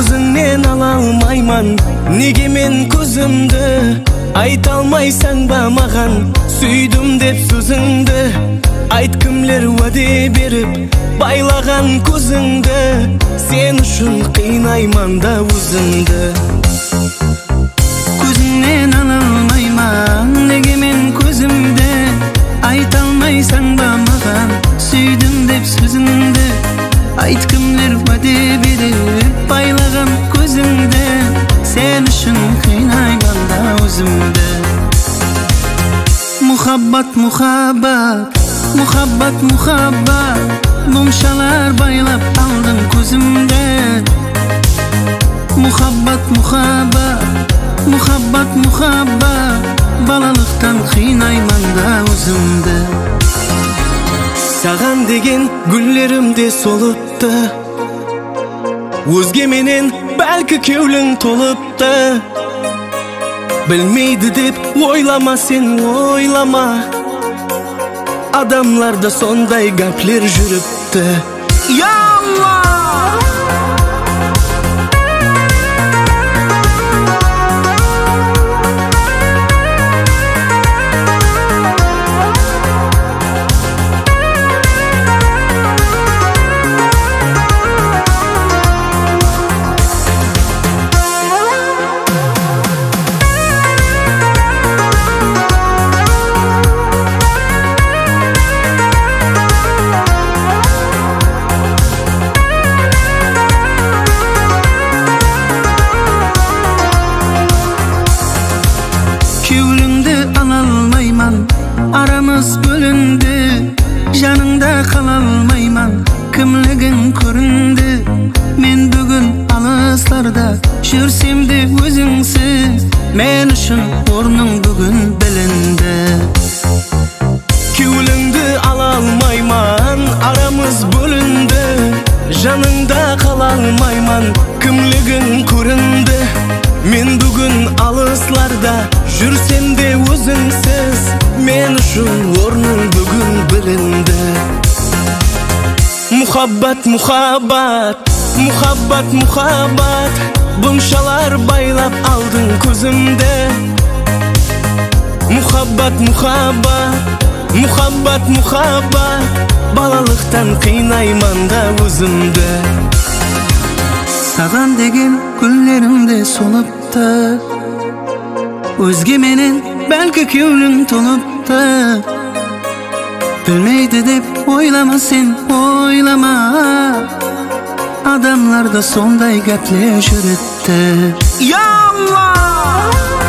Өзіңнен ала алмайман неге мен көзімді, айта алмайсаң ба маған сүйдім деп сөзіңді? Айт, кімлер уәде беріп байлаған көзіңді, сен үшін қинайман да өзімді. Көзіңнен ала алмайман неге мен көзімді, айта алмайсаң ба маған сүйдім деп сөзіңді? Айт, кімлер уәде беріп байлаған көзіңді, сен үшін қинайман да өзімді. Мұхаббат, мұхаббат, мұхаббат, мұхаббат, мұңшалар байлап алдың көзімді. Мұхаббат, мұхаббат, мұхаббат, мұхаббат, балалықтан қинайман да өзімді. Саған деген гүллерімде солыпты, өзгеменен бәлкі кеулің толыпты. Білмейді деп ойлама, сен ойлама, адамларда сондай гәплер жүріпті. Я Алла! Кеуліңді ала алмайман, арамыз бөлінді, жаныңда қала алмайман, кімлігің көрінді. Мен бүгін алысларда жүрсем де өзіңсіз, мен үшін орның бүгін білінді. Кеуліңді ала алмайман, арамыз бөлінді, жаныңда қала алмайман, кімлігің көрінді. Мен бүгін алысларда жүрсем де өзіңсіз, мен үшін орның бүгін білінді. Мұхаббат, мұхаббат, мұхаббат, мұхаббат, бұңшалар байлап алдың көзімді. Мұхаббат, мұхаббат, мұхаббат, мұхаббат, балалықтан қинайман да өзімді. Саған деген гүллерімде солыпты, өзгеменен бәлкі кеулің толыпты. Білмейді деп ойлама, сен ойлама, адамларда сондай гәплер жүріпті. Я Алла!